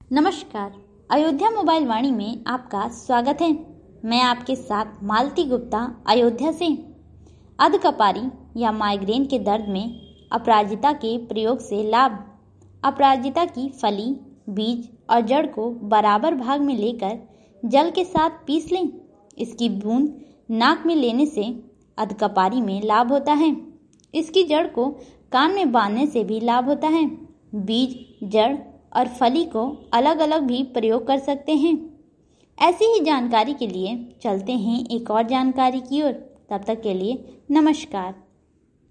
नमस्कार। अयोध्या मोबाइल वाणी में आपका स्वागत है। मैं आपके साथ मालती गुप्ता अयोध्या से। अधकपारी या माइग्रेन के दर्द में अपराजिता के प्रयोग से लाभ। अपराजिता की फली, बीज और जड़ को बराबर भाग में लेकर जल के साथ पीस लें। इसकी बूंद नाक में लेने से अधकपारी में लाभ होता है। इसकी जड़ को कान में बांधने से भी लाभ होता है। बीज, जड़ और फली को अलग अलग भी प्रयोग कर सकते हैं। ऐसी ही जानकारी के लिए चलते हैं एक और जानकारी की ओर। तब तक के लिए नमस्कार।